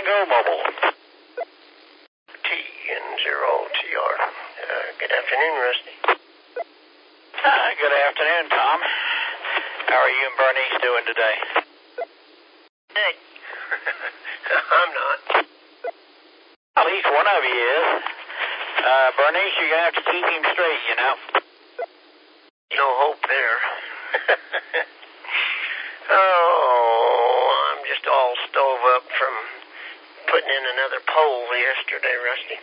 Tango Mobile. TN0TR. Good afternoon, Rusty. Good afternoon, Tom. How are you and Bernice doing today? Good. I'm not. At least one of you is. Bernice, you're going to have to keep him straight, you know. No hope there. Oh, I'm just all stove up from putting in another pole yesterday, Rusty.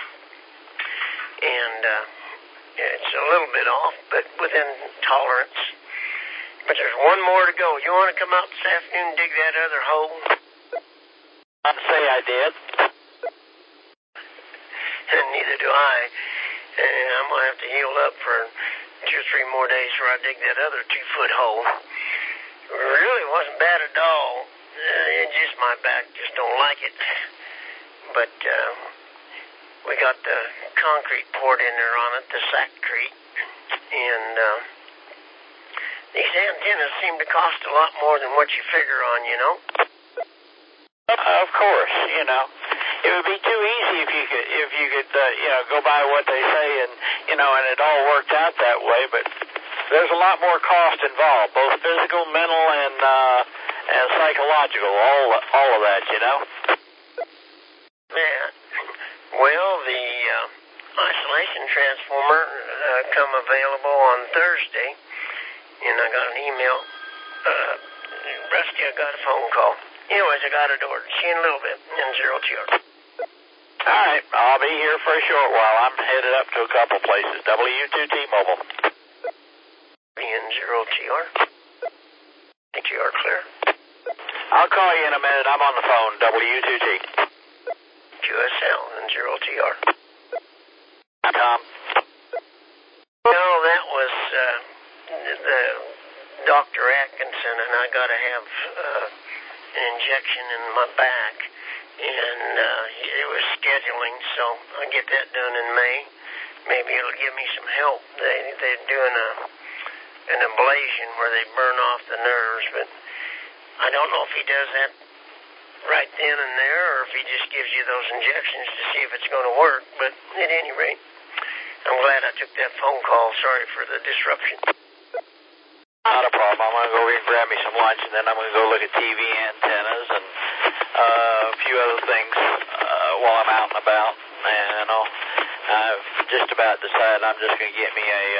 And it's a little bit off, but within tolerance. But there's one more to go. You want to come out this afternoon and dig that other hole? I'd say I did. And neither do I. And I'm going to have to heal up for 2 or 3 more days before I dig that other 2-foot hole. It really wasn't bad at all. It's just my back just don't like it. But we got the concrete poured in there on it, the sackcrete. And these antennas seem to cost a lot more than what you figure on, you know. Of course, you know. It would be too easy if you could go by what they say and it all worked out that way, but there's a lot more cost involved, both physical, mental, and psychological, all of that, you know. Yeah. Well, the isolation transformer come available on Thursday, and I got an email. Rusty, I got a phone call. Anyways, I got it ordered. See you in a little bit. N0TR. All right, I'll be here for a short while. I'm headed up to a couple places. W2T Mobile. N0TR. TR clear. I'll call you in a minute. I'm on the phone. W2T. QSL N0TR. Tom. No, that was the Dr. Atkinson, and I got to have an injection in my back, and it was scheduling, so I'll get that done in May. Maybe it'll give me some help. They're doing an ablation where they burn off the nerves, but I don't know if he does that right then and there, or if he just gives you those injections to see if it's going to work. But at any rate, I'm glad I took that phone call. Sorry for the disruption. Not a problem. I'm going to go over here and grab me some lunch, and then I'm going to go look at TV antennas and a few other things while I'm out and about. And I've just about decided I'm just going to get me a...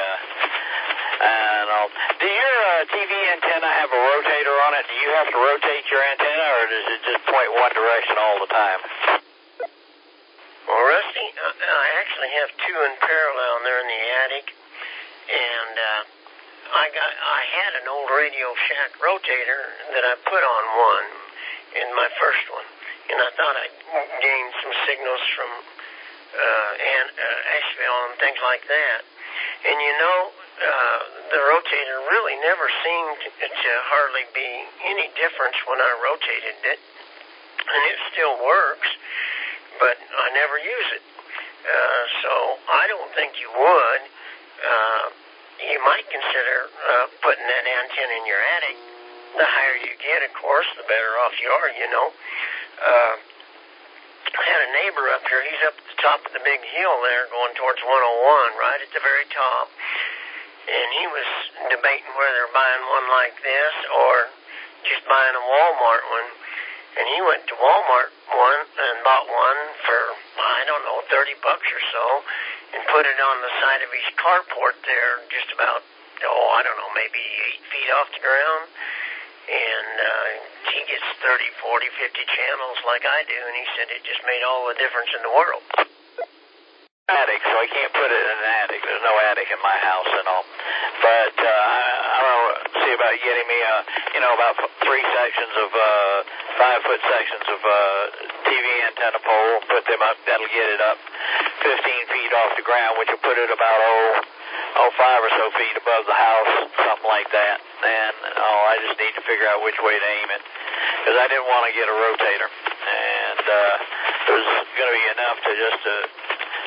Does your TV antenna have a rotator on it? Do you have to rotate your antenna, or does it just point one direction all the time? Well, Rusty, I actually have 2 in parallel there in the attic, and I had an old Radio Shack rotator that I put on one in my first one, and I thought I'd gain some signals from Asheville and things like that. And the rotator really never seemed to hardly be any difference when I rotated it, and it still works, but I never use it. So I don't think you would. You might consider putting that antenna in your attic. The higher you get, of course, the better off you are, you know. I had a neighbor up here. He's up at the top of the big hill there going towards 101, right at the very top. And he was debating whether buying one like this or just buying a Walmart one. And he went to Walmart one and bought one for, I don't know, $30 or so, and put it on the side of his carport there, just about, I don't know, maybe 8 feet off the ground. And he gets 30, 40, 50 channels like I do, and he said it just made all the difference in the world. Attic, so I can't put it in an attic. There's no attic in my house and all. But I don't see about getting me about 3 sections of 5-foot sections of TV antenna pole, put them up. That'll get it up 15 feet off the ground, which will put it about 5 or so feet above the house, something like that. And I just need to figure out which way to aim it, because I didn't want to get a rotator, and it was going to be enough to just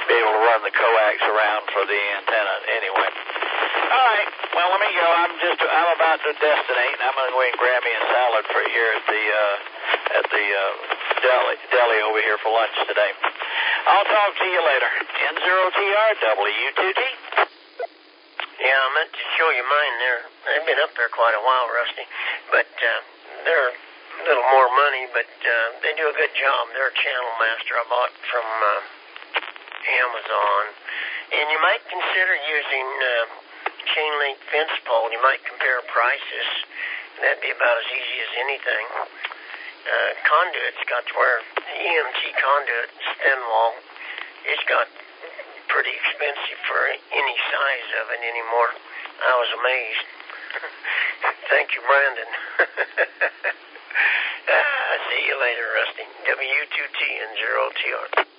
be able to run the coax around for the antenna anyway. All right, well, let me go. I'm about to destinate, and I'm going to go and grab me a salad for here at the deli over here for lunch today. I'll talk to you later. N0TR W2T. Yeah, I meant to show you mine there. They've been up there quite a while, Rusty, but they're a little more money, but they do a good job. They're a Channel Master I bought from Amazon. And you might consider using chain link fence pole. You might compare prices. That'd be about as easy as anything. Conduit's got to where EMT conduit, thin wall, it's got pretty expensive for any size of it anymore. I was amazed. Thank you, Brandon. See you later, Rusty. W2T and 0TR.